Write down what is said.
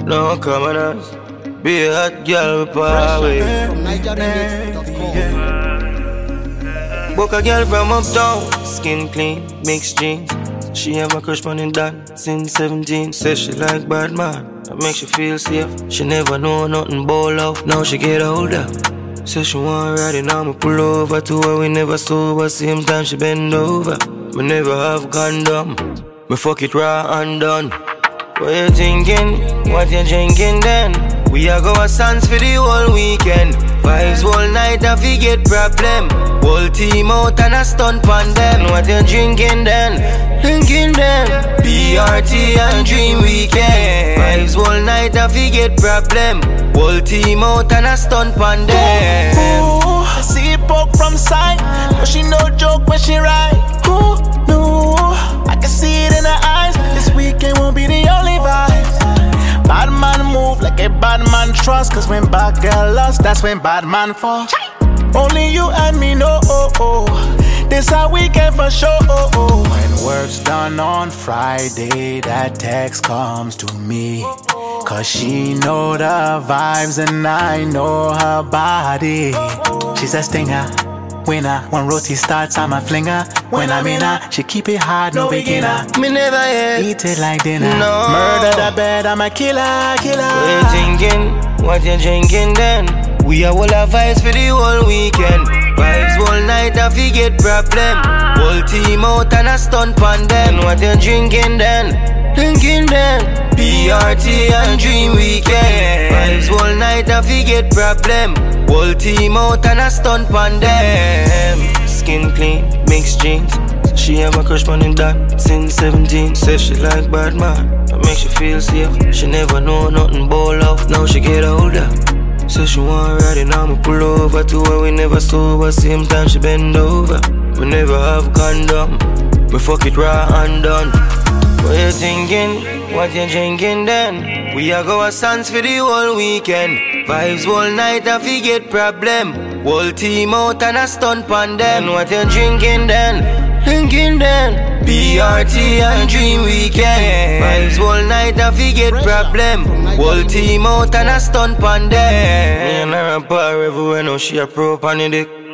No commoners. Be a hot girl with power. From NigerRemix.com. Book a girl from uptown, skin clean, mixed jeans. She have a crush on that since 17. Says she like bad man, that makes you feel safe. She never know nothing but love, now she get older. Says she want ride and I'ma pull over to her, we never sober. Same time she bend over. Me never have condom, me fuck it raw and done. What you thinking? What you drinking then? We are go a sans for the whole weekend. Vibes all night and we get problem. Whole team out and a stunt on them. What you drinking then? Drinking then. BRT and Dream Weekend. Vibes all night and we get problem. Whole team out and a stunt on them. I see it poke from sight, but she no joke when she ride. Who knew? I can see it in her eyes. This weekend won't be the only vibe. Bad man move like a bad man trust. Cause when bad girl lost, that's when bad man fall. Only you and me know, this our weekend for sure. When work's done on Friday, that text comes to me. Cause she know the vibes and I know her body. She's a stinger, winner. When roti starts, I'm a flinger. When I'm in her, she keep it hard, no beginner. Me never yet Eat it like dinner. No. Murder the bed, I'm a killer. What you thinking? What you drinking then? We are all our vibes for the whole weekend. Vibes all night and we get problem. Whole team out and a stunt on them. What you drinking then? Drinking then. BRT and Dream Weekend. Vibes all night and we get problem. Whole team out and a stunt on them. Skin clean, mixed jeans. She have a crush on that since 17. Says she like bad man, that makes you feel safe. She never know nothing but love, now she get older. Says she want ride and I'ma pull over to her, we never sober. Same time she bend over. We never have condom, we fuck it raw and done. What you thinking? What you drinking then? We are go a sans for the whole weekend. Vibes all night and we get problem. Whole team out and a stunt on them. What you drinking then? Drinking then. BRT and Dream Weekend. Vibes all night and we get problem. Whole team out and a stunt on them. Me and her apart everywhere, now she a pro on the dick.